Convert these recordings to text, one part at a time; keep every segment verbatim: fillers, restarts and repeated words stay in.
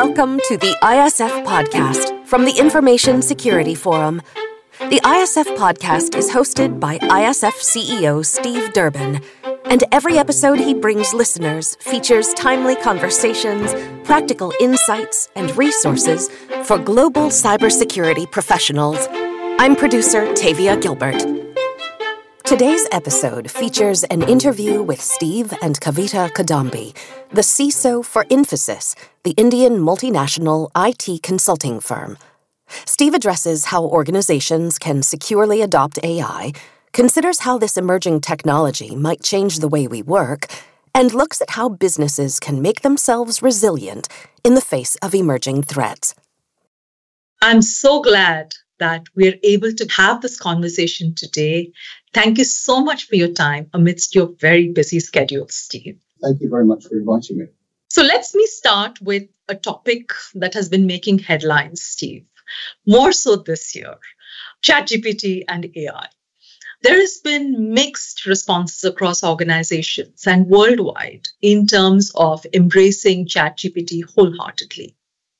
Welcome to the I S F Podcast from the Information Security Forum. The I S F Podcast is hosted by I S F C E O Steve Durbin, and every episode he brings listeners features timely conversations, practical insights, and resources for global cybersecurity professionals. I'm producer Tavia Gilbert. Today's episode features an interview with Steve and Kavita Kadambi, the C I S O for Infosys, the Indian multinational I T consulting firm. Steve addresses how organizations can securely adopt A I, considers how this emerging technology might change the way we work, and looks at how businesses can make themselves resilient in the face of emerging threats. I'm so glad that we're able to have this conversation today. Thank you so much for your time amidst your very busy schedule, Steve. Thank you very much for inviting me. So let me start with a topic that has been making headlines, Steve, more so this year, ChatGPT and A I. There has been mixed responses across organizations and worldwide in terms of embracing ChatGPT wholeheartedly.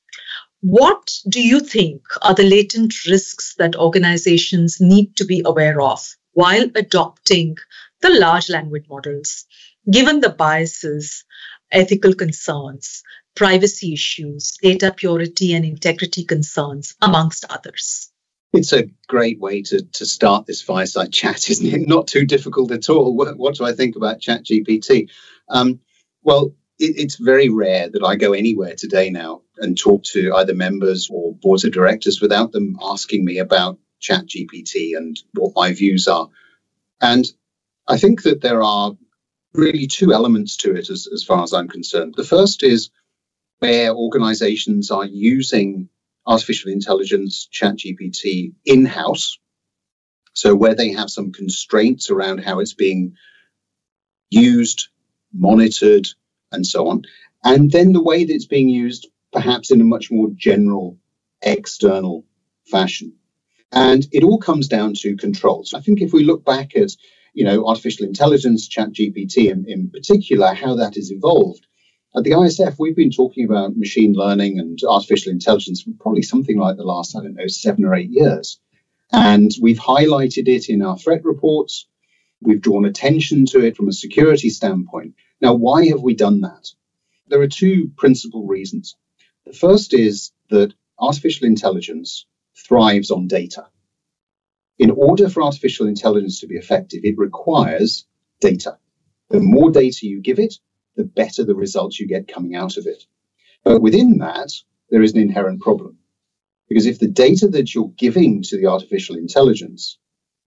What do you think are the latent risks that organizations need to be aware of while adopting the large language models, given the biases, ethical concerns, privacy issues, data purity and integrity concerns, amongst others? It's a great way to, to start this fireside chat, isn't it? Not too difficult at all. What, what do I think about ChatGPT? Um, well, it, it's very rare that I go anywhere today now and talk to either members or boards of directors without them asking me about ChatGPT and what my views are. And I think that there are really two elements to it as, as far as I'm concerned. The first is where organizations are using artificial intelligence, ChatGPT, in-house. So where they have some constraints around how it's being used, monitored, and so on. And then the way that it's being used, perhaps in a much more general, external fashion. And it all comes down to controls. I think if we look back at, you know, artificial intelligence, ChatGPT in, in particular, how that has evolved, at the I S F, we've been talking about machine learning and artificial intelligence for probably something like the last, I don't know, seven or eight years. And we've highlighted it in our threat reports. We've drawn attention to it from a security standpoint. Now, why have we done that? There are two principal reasons. The first is that artificial intelligence thrives on data. In order for artificial intelligence to be effective, it requires data. The more data you give it, the better the results you get coming out of it. But within that, there is an inherent problem. Because if the data that you're giving to the artificial intelligence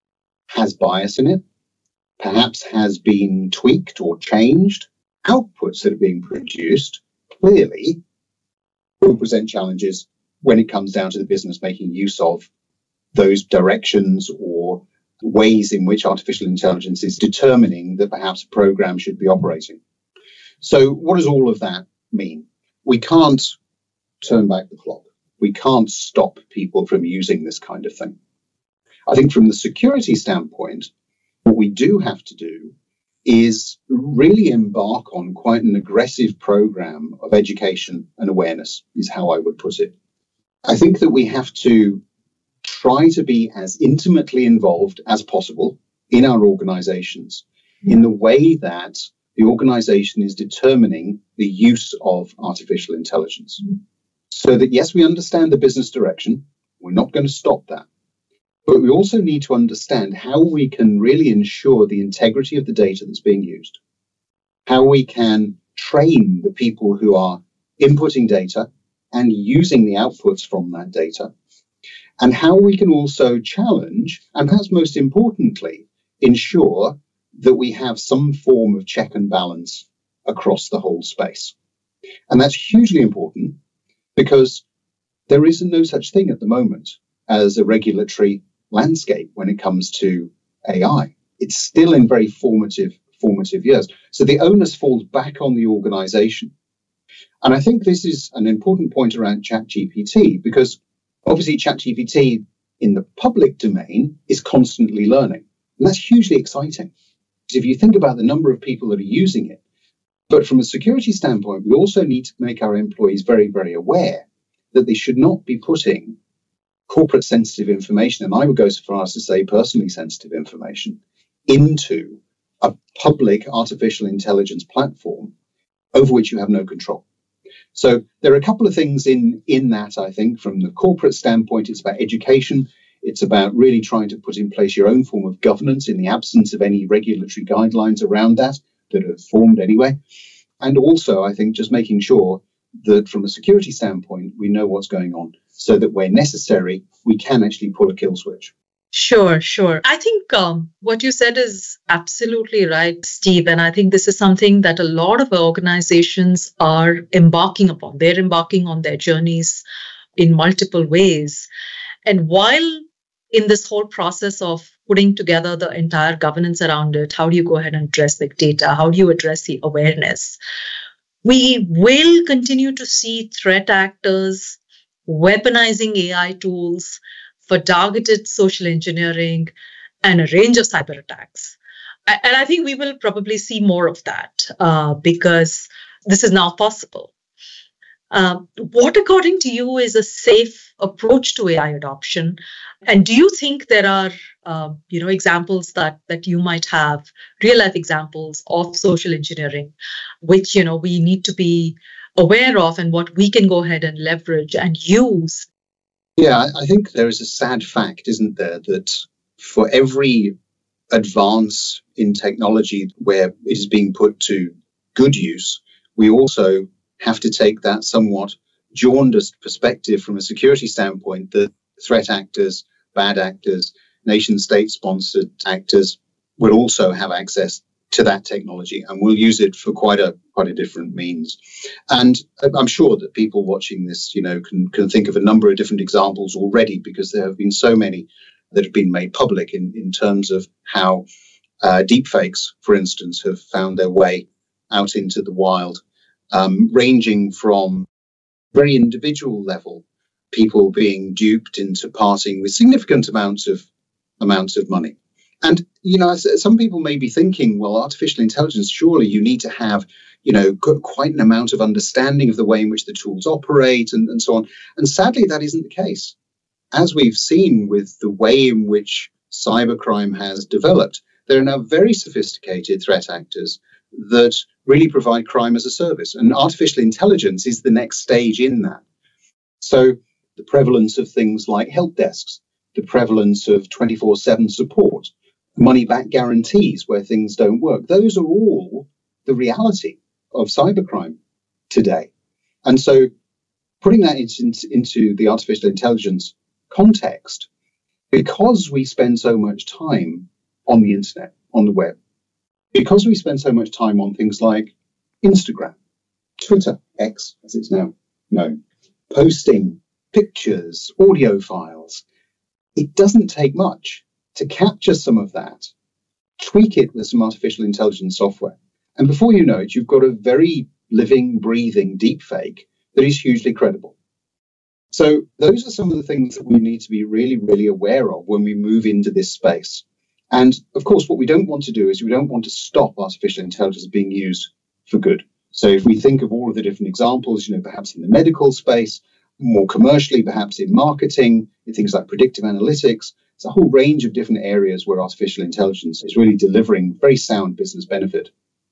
has bias in it, perhaps has been tweaked or changed, outputs that are being produced clearly will present challenges when it comes down to the business making use of those directions or ways in which artificial intelligence is determining that perhaps a program should be operating. So what does all of that mean? We can't turn back the clock. We can't stop people from using this kind of thing. I think from the security standpoint, what we do have to do is really embark on quite an aggressive program of education and awareness, is how I would put it. I think that we have to try to be as intimately involved as possible in our organizations in the way that the organization is determining the use of artificial intelligence. So that, yes, we understand the business direction. We're not going to stop that. But we also need to understand how we can really ensure the integrity of the data that's being used, how we can train the people who are inputting data and using the outputs from that data, and how we can also challenge, and perhaps most importantly, ensure that we have some form of check and balance across the whole space. And that's hugely important because there is no such thing at the moment as a regulatory landscape when it comes to A I. It's still in very formative, formative years. So the onus falls back on the organization. And I think this is an important point around ChatGPT because obviously ChatGPT in the public domain is constantly learning. And that's hugely exciting. Because if you think about the number of people that are using it, But from a security standpoint, we also need to make our employees very, very aware that they should not be putting corporate sensitive information, and I would go so far as to say personally sensitive information, into a public artificial intelligence platform over which you have no control. So there are a couple of things in, in that, I think. From the corporate standpoint, it's about education. It's about really trying to put in place your own form of governance in the absence of any regulatory guidelines around that that are formed anyway. And also, I think, just making sure that from a security standpoint, we know what's going on so that where necessary, we can actually pull a kill switch. Sure, sure. I think um, what you said is absolutely right, Steve. And I think this is something that a lot of organizations are embarking upon. They're embarking on their journeys in multiple ways. And while in this whole process of putting together the entire governance around it, how do you go ahead and address big data? How do you address the awareness? We will continue to see threat actors weaponizing A I tools for targeted social engineering and a range of cyber attacks. And I think we will probably see more of that uh, because this is now possible. Um, what, according to you, is a safe approach to A I adoption? And do you think there are, uh, you know, examples that that you might have, real life examples of social engineering, which, you know, we need to be aware of and what we can go ahead and leverage and use? Yeah, I think there is a sad fact, isn't there, that for every advance in technology where it is being put to good use, we also have to take that somewhat jaundiced perspective from a security standpoint that threat actors, bad actors, nation state sponsored actors will also have access to that technology and will use it for quite a quite a different means. And I'm sure that people watching this, you know, can can think of a number of different examples already, because there have been so many that have been made public in, in terms of how uh, deepfakes, for instance, have found their way out into the wild, um, ranging from very individual level, people being duped into parting with significant amounts of amounts of money. And, you know, some people may be thinking, well, artificial intelligence, surely you need to have, you know, quite an amount of understanding of the way in which the tools operate and, and so on. And sadly, that isn't the case. As we've seen with the way in which cybercrime has developed, there are now very sophisticated threat actors that really provide crime as a service. And artificial intelligence is the next stage in that. So the prevalence of things like help desks, the prevalence of twenty-four seven support, money-back guarantees where things don't work. Those are all the reality of cybercrime today. And so putting that into, into the artificial intelligence context, because we spend so much time on the internet, on the web, because we spend so much time on things like Instagram, Twitter, X, as it's now known, posting pictures, audio files, it doesn't take much to capture some of that, tweak it with some artificial intelligence software. And before you know it, you've got a very living, breathing deepfake that is hugely credible. So those are some of the things that we need to be really, really aware of when we move into this space. And of course, what we don't want to do is we don't want to stop artificial intelligence being used for good. So if we think of all of the different examples, you know, perhaps in the medical space, more commercially, perhaps in marketing, in things like predictive analytics, it's a whole range of different areas where artificial intelligence is really delivering very sound business benefit.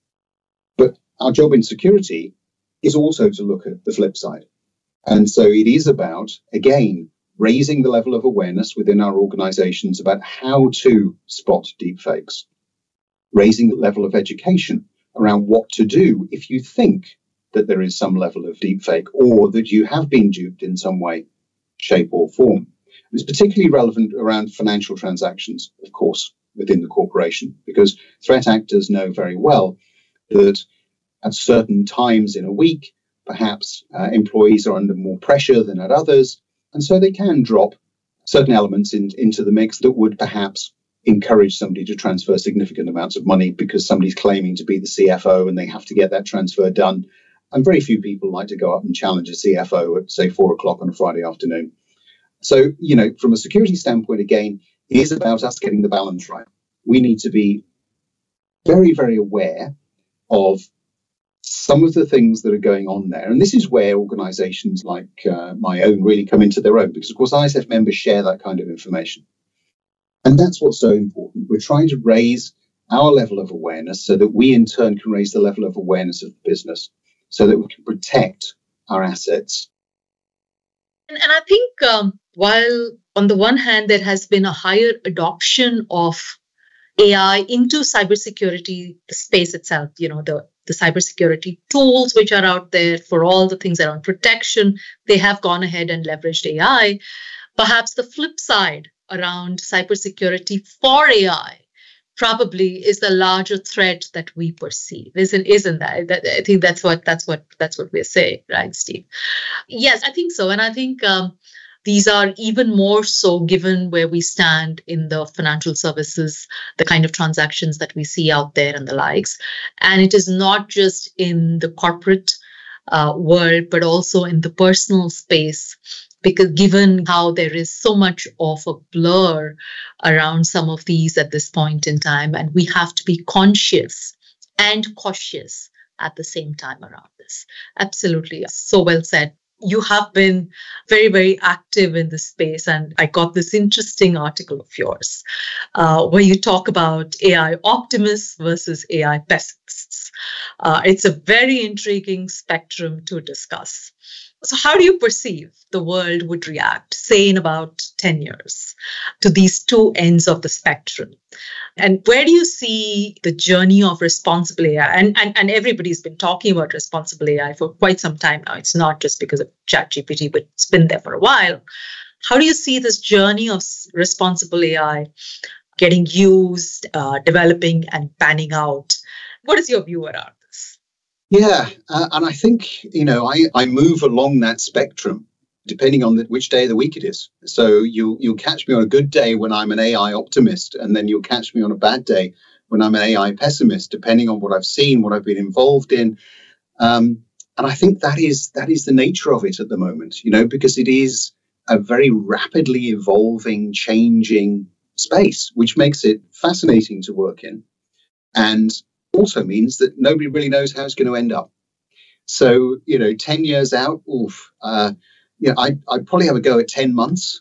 But our job in security is also to look at the flip side. And so it is about, again, raising the level of awareness within our organizations about how to spot deepfakes, raising the level of education around what to do if you think that there is some level of deepfake or that you have been duped in some way, shape or form. It's particularly relevant around financial transactions, of course, within the corporation, because threat actors know very well that at certain times in a week, perhaps uh, employees are under more pressure than at others, and so they can drop certain elements in, into the mix that would perhaps encourage somebody to transfer significant amounts of money because somebody's claiming to be the C F O and they have to get that transfer done. And very few people like to go up and challenge a C F O at, say, four o'clock on a Friday afternoon. So, you know, from a security standpoint, again, it is about us getting the balance right. We need to be very, very aware of some of the things that are going on there, and this is where organizations like uh, my own really come into their own, because of course I S F members share that kind of information. And that's what's so important. We're trying to raise our level of awareness so that we in turn can raise the level of awareness of the business so that we can protect our assets. And, and I think um, while on the one hand, there has been a higher adoption of A I into cybersecurity space itself, you know, the, the cybersecurity tools which are out there for all the things around protection, they have gone ahead and leveraged A I. Perhaps the flip side around cybersecurity for A I probably is the larger threat that we perceive, isn't isn't that? that I think that's what that's what that's what we're saying, right, Steve? Yes, I think so, and I think um, these are even more so given where we stand in the financial services, the kind of transactions that we see out there and the likes, and it is not just in the corporate uh, world, but also in the personal space. Because given how there is so much of a blur around some of these at this point in time, and we have to be conscious and cautious at the same time around this. Absolutely. So well said. You have been very, very active in this space. And I got this interesting article of yours uh, where you talk about A I optimists versus A I pessimists. Uh, it's a very intriguing spectrum to discuss. So how do you perceive the world would react, say, in about ten years, to these two ends of the spectrum? And where do you see the journey of responsible A I? And, and, and everybody's been talking about responsible A I for quite some time now. It's not just because of ChatGPT, but it's been there for a while. How do you see this journey of responsible A I getting used, uh, developing, and panning out? What is your view around this? Yeah, uh, and I think, you know, I, I move along that spectrum depending on the, which day of the week it is. So you'll, you'll catch me on a good day when I'm an A I optimist, and then you'll catch me on a bad day when I'm an A I pessimist, depending on what I've seen, what I've been involved in. Um, and I think that is that is the nature of it at the moment, you know, because it is a very rapidly evolving, changing space, which makes it fascinating to work in. And also means that nobody really knows how it's going to end up. So, you know, ten years out, oof, uh, yeah, I, I'd probably have a go at ten months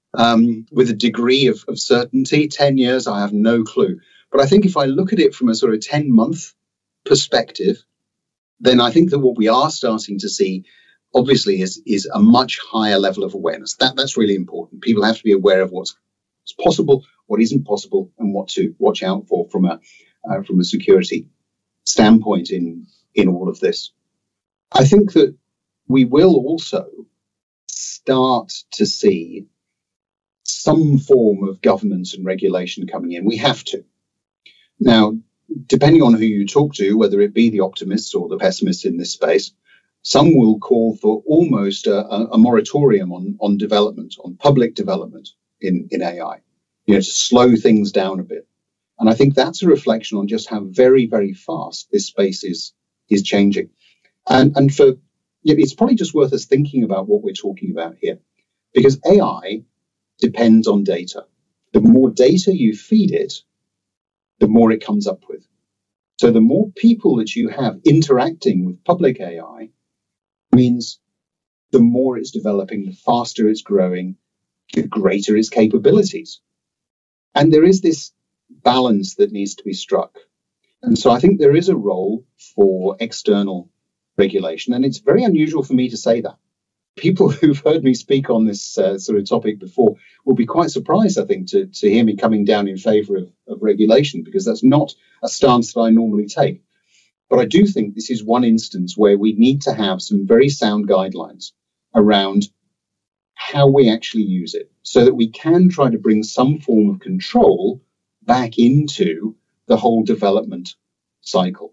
um, with a degree of, of certainty. ten years, I have no clue. But I think if I look at it from a sort of ten month perspective, then I think that what we are starting to see, obviously, is, is a much higher level of awareness. That That's really important. People have to be aware of what's possible, what isn't possible, and what to watch out for from a Uh, from a security standpoint in, in all of this. I think that we will also start to see some form of governance and regulation coming in. We have to. Now, depending on who you talk to, whether it be the optimists or the pessimists in this space, some will call for almost a, a moratorium on, on development, on public development in, in A I, you know, to slow things down a bit. And I think that's a reflection on just how very, very fast this space is is changing. And, and for yeah, it's probably just worth us thinking about what we're talking about here, because A I depends on data. The more data you feed it, the more it comes up with. So the more people that you have interacting with public A I means the more it's developing, the faster it's growing, the greater its capabilities. And there is this balance that needs to be struck. And so I think there is a role for external regulation. And it's very unusual for me to say that. People who've heard me speak on this uh, sort of topic before will be quite surprised, I think, to, to hear me coming down in favor of, of regulation, because that's not a stance that I normally take. But I do think this is one instance where we need to have some very sound guidelines around how we actually use it so that we can try to bring some form of control back into the whole development cycle.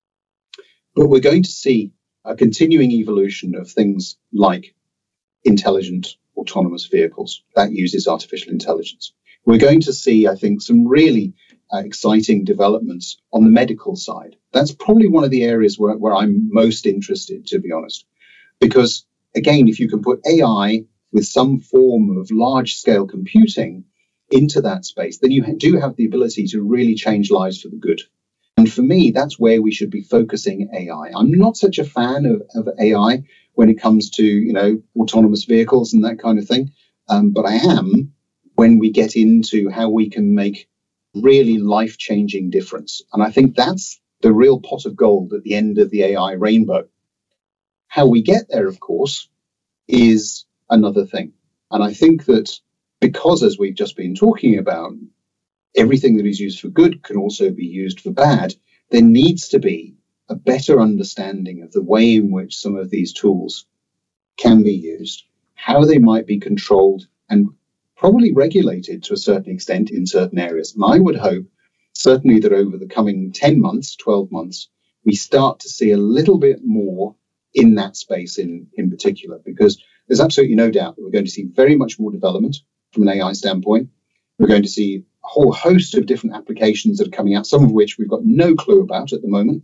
But we're going to see a continuing evolution of things like intelligent autonomous vehicles that uses artificial intelligence. We're going to see, I think, some really uh, exciting developments on the medical side. That's probably one of the areas where, where I'm most interested, to be honest, because, again, if you can put A I with some form of large-scale computing into that space, then you do have the ability to really change lives for the good. And for me, that's where we should be focusing A I. I'm not such a fan of, of A I when it comes to, you know, autonomous vehicles and that kind of thing. Um, but I am when we get into how we can make really life-changing difference. And I think that's the real pot of gold at the end of the A I rainbow. How we get there, of course, is another thing. And I think that because, as we've just been talking about, everything that is used for good can also be used for bad, there needs to be a better understanding of the way in which some of these tools can be used, how they might be controlled and probably regulated to a certain extent in certain areas. And I would hope, certainly, that over the coming ten months, twelve months, we start to see a little bit more in that space in, in particular, because there's absolutely no doubt that we're going to see very much more development from an A I standpoint. We're going to see a whole host of different applications that are coming out, some of which we've got no clue about at the moment.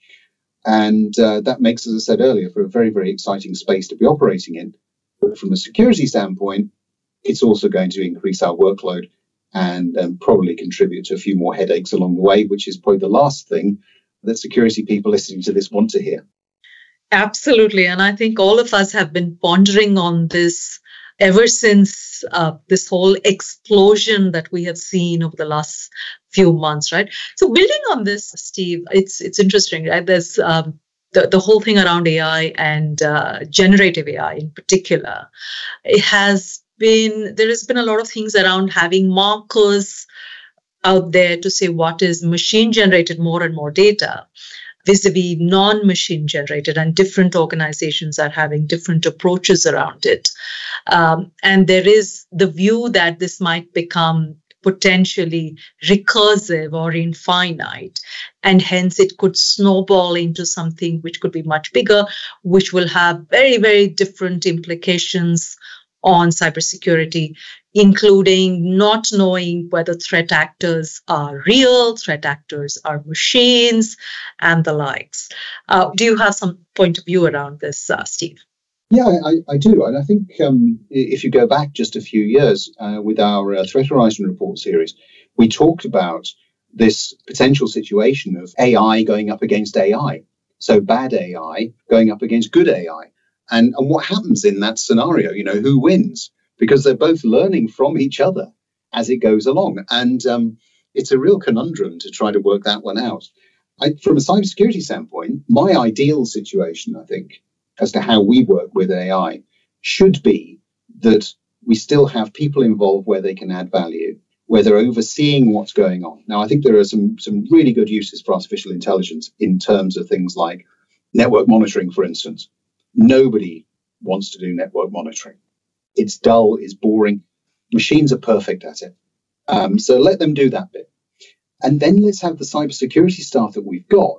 And uh, that makes, as I said earlier, for a very, very exciting space to be operating in. But from a security standpoint, it's also going to increase our workload and um, probably contribute to a few more headaches along the way, which is probably the last thing that security people listening to this want to hear. Absolutely. And I think all of us have been pondering on this ever since uh, this whole explosion that we have seen over the last few months, right? So building on this, Steve, it's it's interesting, right? There's um, the, the whole thing around A I and uh, generative A I in particular. It has been, there has been a lot of things around having markers out there to say what is machine generated more and more data vis-a-vis non-machine generated, and different organizations are having different approaches around it. Um, and there is the view that this might become potentially recursive or infinite, and hence it could snowball into something which could be much bigger, which will have very, very different implications on cybersecurity, including not knowing whether threat actors are real, threat actors are machines, and the likes. Uh, do you have some point of view around this, uh, Steve? Yeah, I, I do. And I think um, if you go back just a few years uh, with our uh, Threat Horizon report series, we talked about this potential situation of A I going up against A I. So bad A I going up against good A I. And, and what happens in that scenario? You know, who wins? Because they're both learning from each other as it goes along. And um, it's a real conundrum to try to work that one out. I, from a cybersecurity standpoint, my ideal situation, I think, as to how we work with A I should be that we still have people involved where they can add value, where they're overseeing what's going on. Now, I think there are some, some really good uses for artificial intelligence in terms of things like network monitoring, for instance. Nobody wants to do network monitoring. It's dull, it's boring. Machines are perfect at it. Um, so let them do that bit. And then let's have the cybersecurity staff that we've got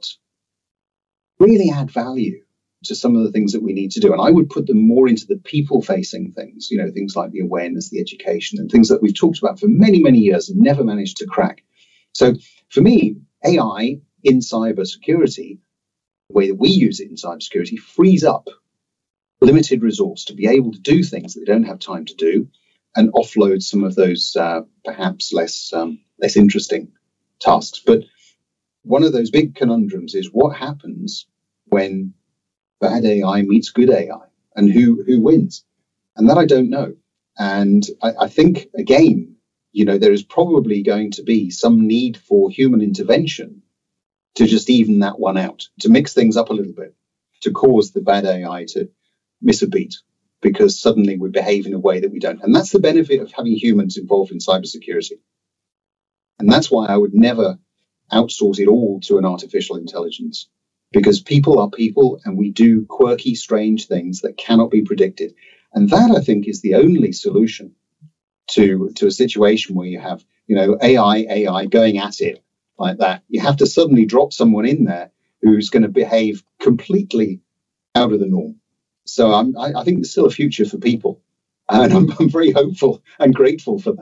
really add value to some of the things that we need to do. And I would put them more into the people-facing things, you know, things like the awareness, the education, and things that we've talked about for many, many years and never managed to crack. So for me, A I in cybersecurity, the way that we use it in cybersecurity, frees up limited resource to be able to do things that they don't have time to do, and offload some of those uh, perhaps less um, less interesting tasks. But one of those big conundrums is what happens when bad A I meets good A I, and who who wins? And that I don't know. And I, I think, again, you know, there is probably going to be some need for human intervention to just even that one out, to mix things up a little bit, to cause the bad A I to miss a beat, because suddenly we behave in a way that we don't. And that's the benefit of having humans involved in cybersecurity. And that's why I would never outsource it all to an artificial intelligence, because people are people and we do quirky, strange things that cannot be predicted. And that, I think, is the only solution to, to a situation where you have, you know, A I, A I going at it like that. You have to suddenly drop someone in there who's going to behave completely out of the norm. So I'm, I, I think there's still a future for people, and I'm, I'm very hopeful and grateful for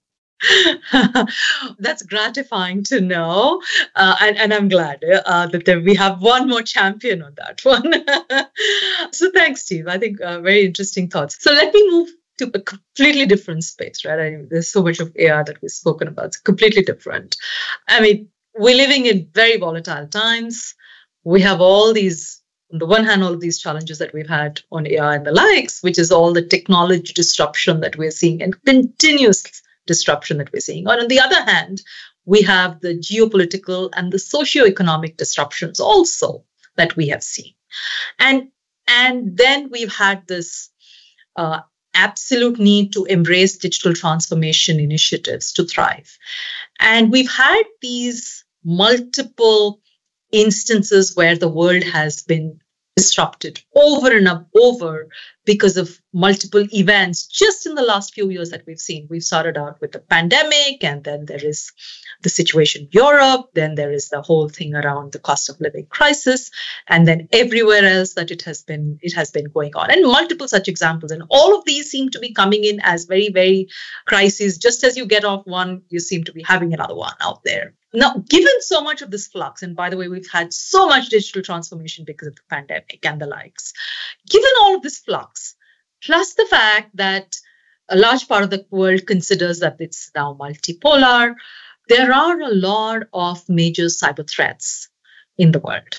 that. That's gratifying to know, uh, and, and I'm glad uh, that there, we have one more champion on that one. So thanks, Steve. I think uh, very interesting thoughts. So let me move to a completely different space, right? I mean, there's so much of A I that we've spoken about. It's completely different. I mean, we're living in very volatile times. We have all these, on the one hand, all of these challenges that we've had on A I and the likes, which is all the technology disruption that we're seeing and continuous disruption that we're seeing. And on the other hand, we have the geopolitical and the socioeconomic disruptions also that we have seen. And, and then we've had this uh, absolute need to embrace digital transformation initiatives to thrive. And we've had these multiple instances where the world has been disrupted over and over because of multiple events just in the last few years that we've seen. We've started out with the pandemic, and then there is the situation in Europe, then there is the whole thing around the cost of living crisis, and then everywhere else that it has been it has been going on, and multiple such examples. And all of these seem to be coming in as very, very crises. Just as you get off one, you seem to be having another one out there. Now, given so much of this flux, and by the way, we've had so much digital transformation because of the pandemic and the likes, given all of this flux, plus the fact that a large part of the world considers that it's now multipolar, there are a lot of major cyber threats in the world.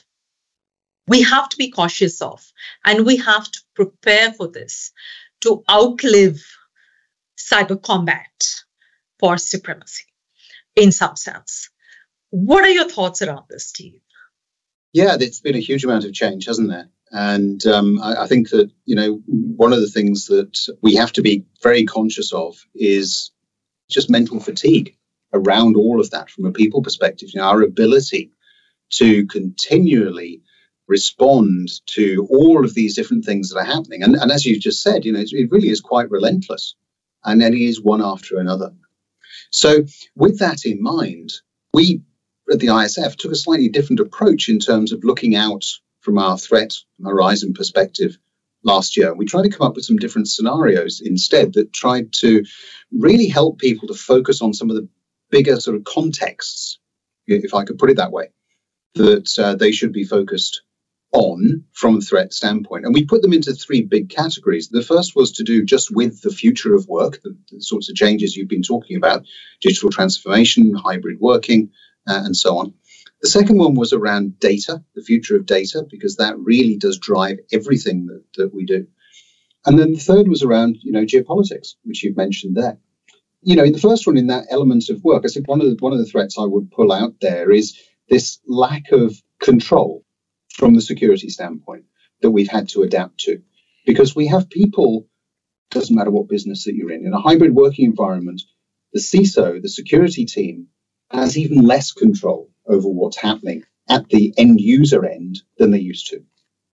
We have to be cautious of, and we have to prepare for this to outlive cyber combat for supremacy in some sense. What are your thoughts around this, Steve? Yeah, there's been a huge amount of change, hasn't there? And um, I, I think that, you know, one of the things that we have to be very conscious of is just mental fatigue around all of that from a people perspective. You know, our ability to continually respond to all of these different things that are happening. And, and as you just said, you know, it really is quite relentless. And then it is one after another. So with that in mind, we at the I S F took a slightly different approach in terms of looking out from our threat horizon perspective last year. We tried to come up with some different scenarios instead that tried to really help people to focus on some of the bigger sort of contexts, if I could put it that way, that uh, they should be focused on from a threat standpoint. And we put them into three big categories. The first was to do just with the future of work, the, the sorts of changes you've been talking about, digital transformation, hybrid working, uh, and so on. The second one was around data, the future of data, because that really does drive everything that, that we do. And then the third was around, you know, geopolitics, which you've mentioned there. You know, in the first one, in that element of work, I think one of the, one of the threats I would pull out there is this lack of control from the security standpoint that we've had to adapt to. Because we have people, doesn't matter what business that you're in, in a hybrid working environment, the C I S O, the security team, has even less control over what's happening at the end user end than they used to.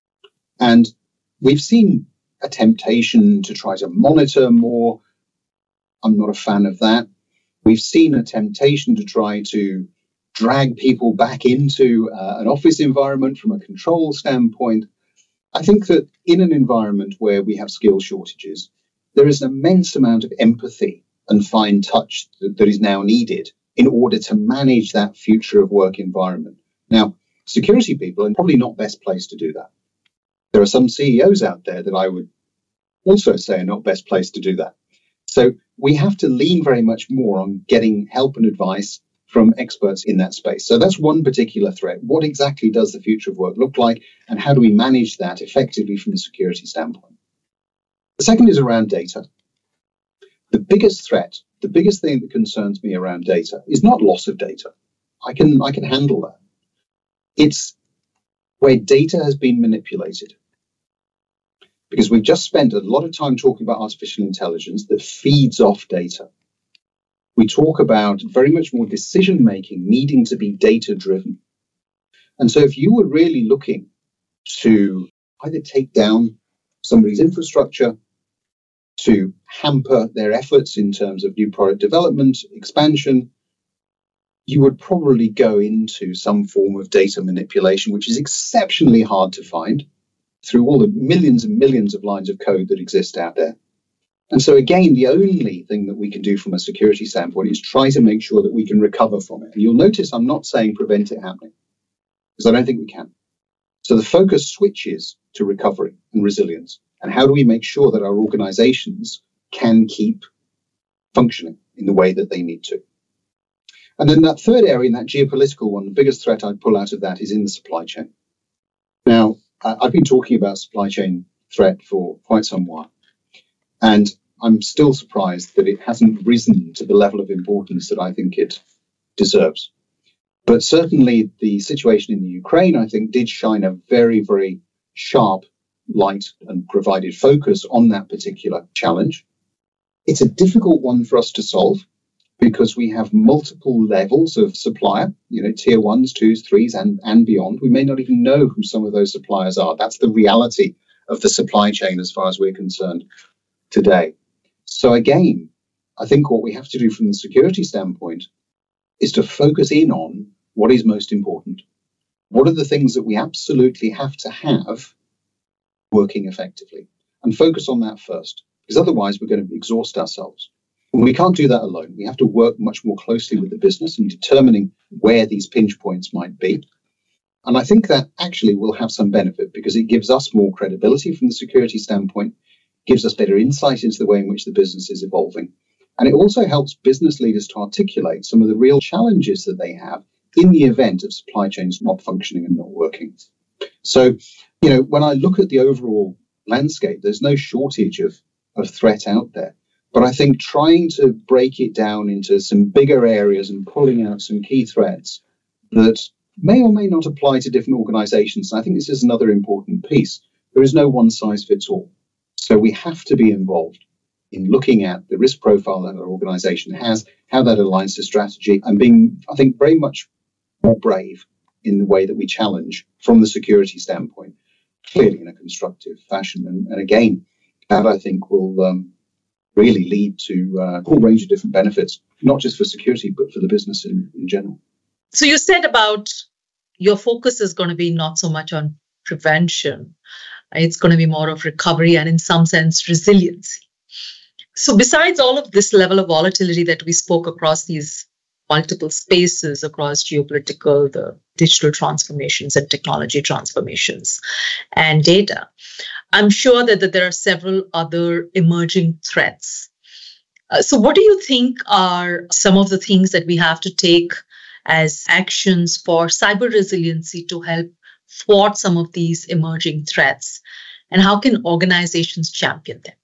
And we've seen a temptation to try to monitor more. I'm not a fan of that. We've seen a temptation to try to drag people back into uh, an office environment from a control standpoint. I think that in an environment where we have skill shortages, there is an immense amount of empathy and fine touch that, that is now needed in order to manage that future of work environment. Now, security people are probably not best placed to do that. There are some C E Os out there that I would also say are not best placed to do that. So we have to lean very much more on getting help and advice from experts in that space. So that's one particular threat. What exactly does the future of work look like, and how do we manage that effectively from a security standpoint? The second is around data. The biggest threat, the biggest thing that concerns me around data is not loss of data. I can, I can handle that. It's where data has been manipulated. Because we've just spent a lot of time talking about artificial intelligence that feeds off data. We talk about very much more decision-making needing to be data-driven. And so if you were really looking to either take down somebody's infrastructure, to hamper their efforts in terms of new product development, expansion, you would probably go into some form of data manipulation, which is exceptionally hard to find through all the millions and millions of lines of code that exist out there. And so again, the only thing that we can do from a security standpoint is try to make sure that we can recover from it. And you'll notice I'm not saying prevent it happening, because I don't think we can. So the focus switches to recovery and resilience. And how do we make sure that our organizations can keep functioning in the way that they need to? And then that third area, in that geopolitical one, the biggest threat I'd pull out of that is in the supply chain. Now, I've been talking about supply chain threat for quite some while, and I'm still surprised that it hasn't risen to the level of importance that I think it deserves. But certainly the situation in the Ukraine, I think, did shine a very, very sharp light and provided focus on that particular challenge. It's a difficult one for us to solve because we have multiple levels of supplier, you know, tier ones, twos, threes, and, and beyond. We may not even know who some of those suppliers are. That's the reality of the supply chain as far as we're concerned today. So again, I think what we have to do from the security standpoint is to focus in on what is most important. What are the things that we absolutely have to have working effectively? And focus on that first, because otherwise we're going to exhaust ourselves. And we can't do that alone. We have to work much more closely with the business in determining where these pinch points might be. And I think that actually will have some benefit because it gives us more credibility from the security standpoint, gives us better insight into the way in which the business is evolving. And it also helps business leaders to articulate some of the real challenges that they have in the event of supply chains not functioning and not working. So, you know, when I look at the overall landscape, there's no shortage of, of threat out there. But I think trying to break it down into some bigger areas and pulling out some key threats that may or may not apply to different organizations. And I think this is another important piece. There is no one size fits all. So we have to be involved in looking at the risk profile that our organization has, how that aligns to strategy, and being, I think, very much more brave in the way that we challenge from the security standpoint, clearly in a constructive fashion. And, and again, that I think will um, really lead to uh, a whole range of different benefits, not just for security, but for the business in, in general. So you said about your focus is going to be not so much on prevention. It's going to be more of recovery and in some sense, resiliency. So besides all of this level of volatility that we spoke across these multiple spaces, across geopolitical, the digital transformations and technology transformations and data, I'm sure that, that there are several other emerging threats. Uh, so what do you think are some of the things that we have to take as actions for cyber resiliency to help thwart some of these emerging threats? And how can organizations champion them?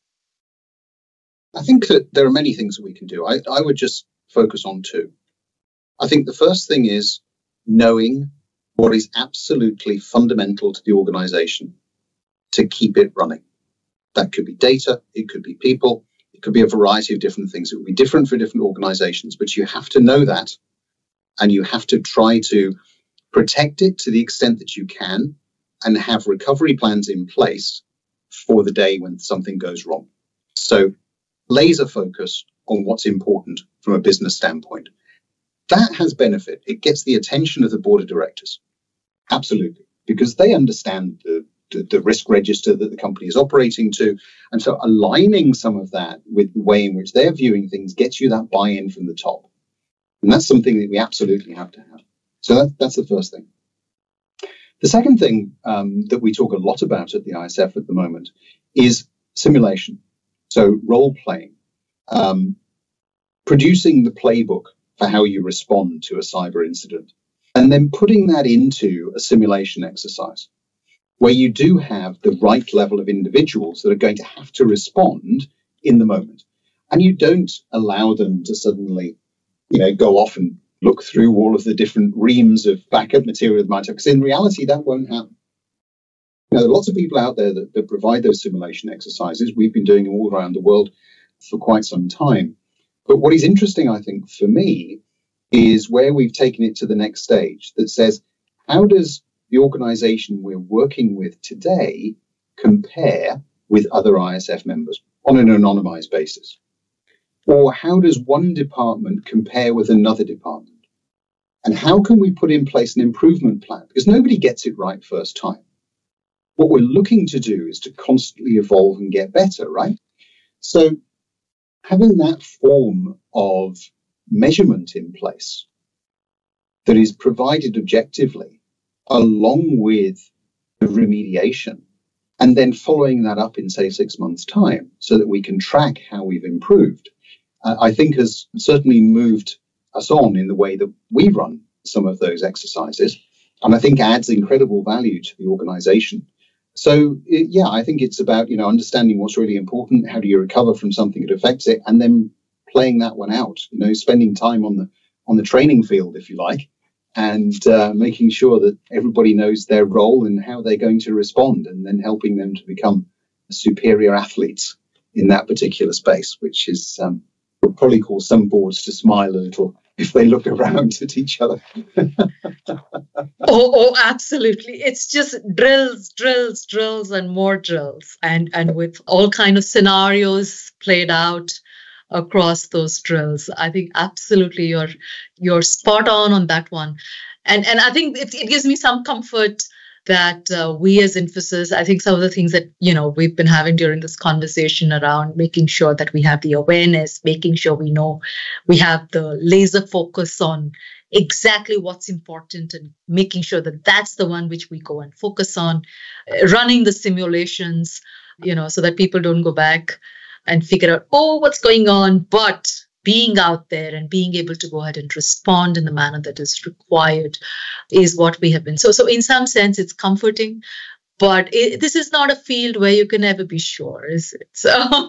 I think that there are many things that we can do. I, I would just focus on two. I think the first thing is knowing what is absolutely fundamental to the organization to keep it running. That could be data, it could be people, it could be a variety of different things. It would be different for different organizations, but you have to know that and you have to try to protect it to the extent that you can and have recovery plans in place for the day when something goes wrong. So laser focus on what's important from a business standpoint. That has benefit. It gets the attention of the board of directors. Absolutely. Because they understand the, the, the risk register that the company is operating to. And so aligning some of that with the way in which they're viewing things gets you that buy-in from the top. And that's something that we absolutely have to have. So that, that's the first thing. The second thing um, that we talk a lot about at the I S F at the moment is simulation. So role playing, um, producing the playbook for how you respond to a cyber incident, and then putting that into a simulation exercise where you do have the right level of individuals that are going to have to respond in the moment. And you don't allow them to suddenly, you know, go off and look through all of the different reams of backup material that might have, because in reality, that won't happen. Now, there are lots of people out there that, that provide those simulation exercises. We've been doing them all around the world for quite some time. But what is interesting, I think, for me, is where we've taken it to the next stage that says, how does the organization we're working with today compare with other I S F members on an anonymized basis? Or how does one department compare with another department? And how can we put in place an improvement plan? Because nobody gets it right first time. What we're looking to do is to constantly evolve and get better, right? So having that form of measurement in place that is provided objectively along with the remediation and then following that up in, say, six months' time so that we can track how we've improved, uh, I think has certainly moved us on in the way that we run some of those exercises, and I think adds incredible value to the organization. So, yeah, I think it's about, you know, understanding what's really important, how do you recover from something that affects it, and then playing that one out, you know, spending time on the on the training field, if you like, and uh, making sure that everybody knows their role and how they're going to respond, and then helping them to become superior athletes in that particular space, which is um, will probably cause some boards to smile a little if they look around at each other. oh, oh, absolutely. It's just drills, drills, drills, and more drills, and and with all kind of scenarios played out across those drills. I think absolutely you're you're spot on on that one, and and I think it, it gives me some comfort that uh, we as Infosys, I think some of the things that, you know, we've been having during this conversation around making sure that we have the awareness, making sure we know we have the laser focus on exactly what's important and making sure that that's the one which we go and focus on, uh, running the simulations, you know, so that people don't go back and figure out, oh, what's going on, but being out there and being able to go ahead and respond in the manner that is required is what we have been. So, so in some sense, it's comforting, but it, this is not a field where you can ever be sure, is it? So,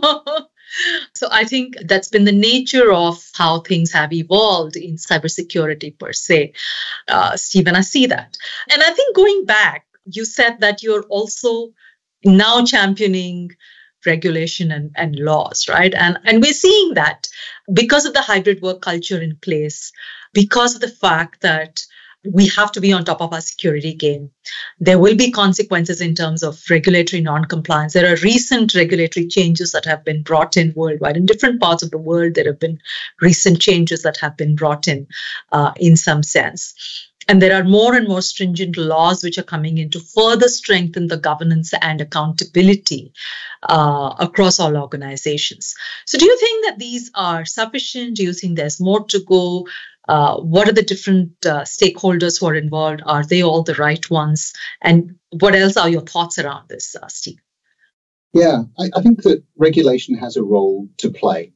so I think that's been the nature of how things have evolved in cybersecurity per se. Uh, Stephen, I see that. And I think going back, you said that you're also now championing regulation and, and laws, right? And, and we're seeing that because of the hybrid work culture in place, because of the fact that we have to be on top of our security game. There will be consequences in terms of regulatory non-compliance. There are recent regulatory changes that have been brought in worldwide. In different parts of the world, there have been recent changes that have been brought in uh, in some sense. And there are more and more stringent laws which are coming in to further strengthen the governance and accountability uh, across all organizations. So do you think that these are sufficient? Do you think there's more to go? Uh, what are the different uh, stakeholders who are involved? Are they all the right ones? And what else are your thoughts around this, uh, Steve? Yeah, I, I think that regulation has a role to play.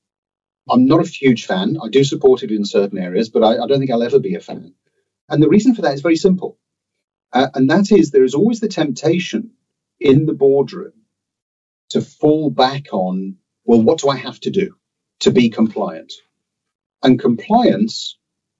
I'm not a huge fan. I do support it in certain areas, but I, I don't think I'll ever be a fan. And the reason for that is very simple. Uh, and that is there is always the temptation in the boardroom to fall back on, well, what do I have to do to be compliant? And compliance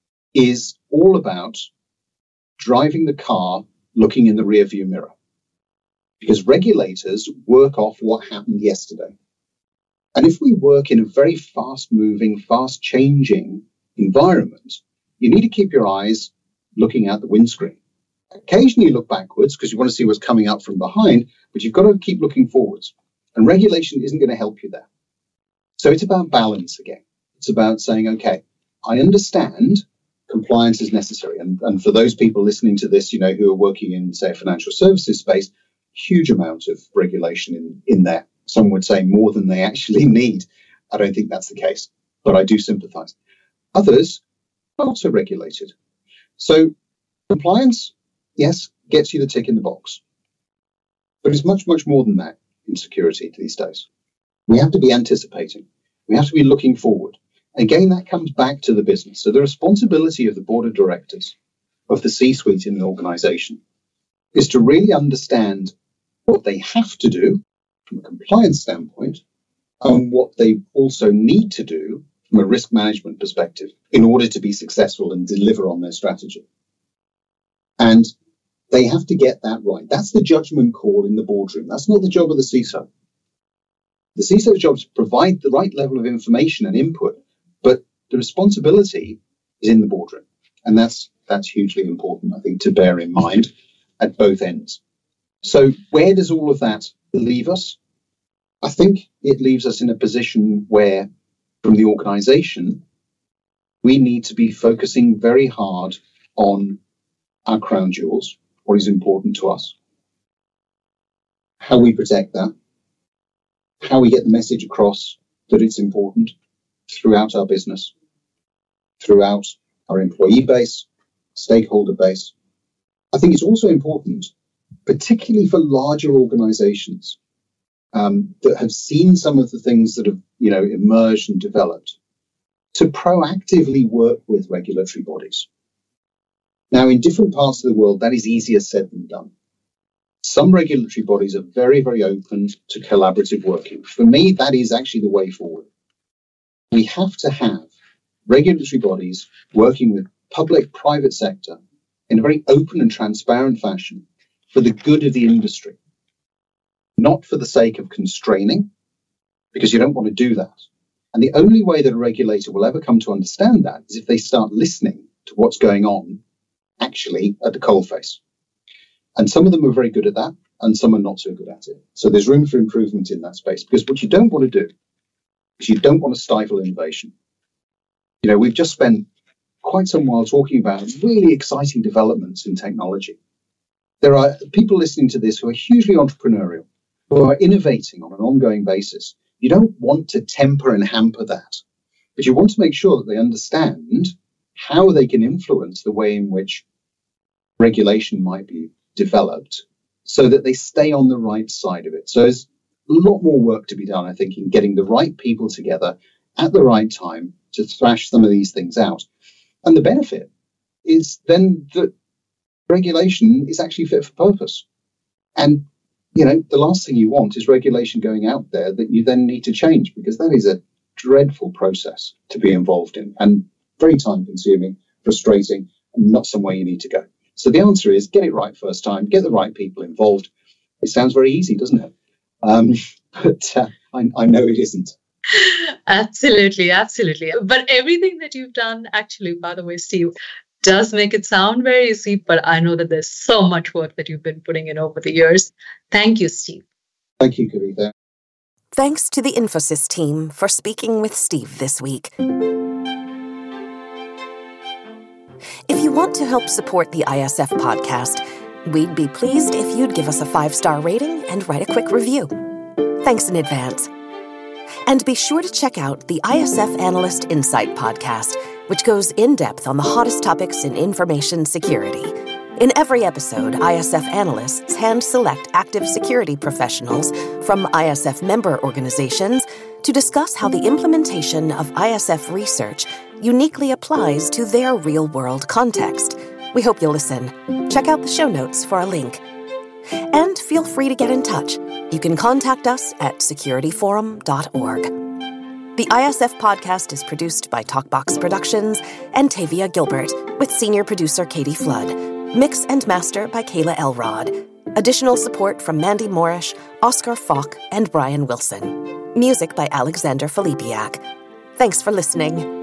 is all about driving the car looking in the rearview mirror. Because regulators work off what happened yesterday. And if we work in a very fast-moving, fast-changing environment, you need to keep your eyes looking out the windscreen. Occasionally you look backwards because you want to see what's coming up from behind, but you've got to keep looking forwards. And regulation isn't going to help you there. So it's about balance again. It's about saying, okay, I understand compliance is necessary. And, and for those people listening to this, you know, who are working in, say, a financial services space, huge amount of regulation in, in there. Some would say more than they actually need. I don't think that's the case, but I do sympathize. Others are also regulated. So compliance, yes, gets you the tick in the box. But it's much, much more than that in security these days. We have to be anticipating. We have to be looking forward. Again, that comes back to the business. So the responsibility of the board of directors, of the C-suite in an organization, is to really understand what they have to do from a compliance standpoint and what they also need to do from a risk management perspective in order to be successful and deliver on their strategy. And they have to get that right. That's the judgment call in the boardroom. That's not the job of the C I S O. The C I S O's job is to provide the right level of information and input, but the responsibility is in the boardroom. And that's that's hugely important, I think, to bear in mind at both ends. So where does all of that leave us? I think it leaves us in a position where, from the organization, we need to be focusing very hard on our crown jewels, what is important to us, how we protect that, how we get the message across that it's important throughout our business, throughout our employee base, stakeholder base. I think it's also important, particularly for larger organizations um, that have seen some of the things that have, you know, emerged and developed, to proactively work with regulatory bodies. Now, in different parts of the world, that is easier said than done. Some regulatory bodies are very, very open to collaborative working. For me, that is actually the way forward. We have to have regulatory bodies working with public, private sector in a very open and transparent fashion for the good of the industry, not for the sake of constraining, because you don't want to do that. And the only way that a regulator will ever come to understand that is if they start listening to what's going on actually at the coalface. And some of them are very good at that, and some are not so good at it. So there's room for improvement in that space, because what you don't want to do is you don't want to stifle innovation. You know, we've just spent quite some while talking about really exciting developments in technology. There are people listening to this who are hugely entrepreneurial, who are innovating on an ongoing basis. You don't want to temper and hamper that, but you want to make sure that they understand how they can influence the way in which regulation might be developed so that they stay on the right side of it. So there's a lot more work to be done, I think, in getting the right people together at the right time to thrash some of these things out. And the benefit is then that regulation is actually fit for purpose. And, you know, the last thing you want is regulation going out there that you then need to change, because that is a dreadful process to be involved in and very time consuming, frustrating, and not somewhere you need to go. So the answer is get it right first time, get the right people involved. It sounds very easy, doesn't it? Um, but uh, I, I know it isn't. Absolutely, absolutely. But everything that you've done, actually, by the way, Steve, does make it sound very easy, but I know that there's so much work that you've been putting in over the years. Thank you, Steve. Thank you, Kavitha. Thanks to the Infosys team for speaking with Steve this week. If you want to help support the I S F podcast, we'd be pleased if you'd give us a five-star rating and write a quick review. Thanks in advance. And be sure to check out the I S F Analyst Insight podcast, which goes in-depth on the hottest topics in information security. In every episode, I S F analysts hand-select active security professionals from I S F member organizations to discuss how the implementation of I S F research uniquely applies to their real-world context. We hope you'll listen. Check out the show notes for a link. And feel free to get in touch. You can contact us at security forum dot org. The I S F podcast is produced by Talkbox Productions and Tavia Gilbert, with senior producer Katie Flood. Mix and master by Kayla Elrod. Additional support from Mandy Moorish, Oscar Falk, and Brian Wilson. Music by Alexander Filipiak. Thanks for listening.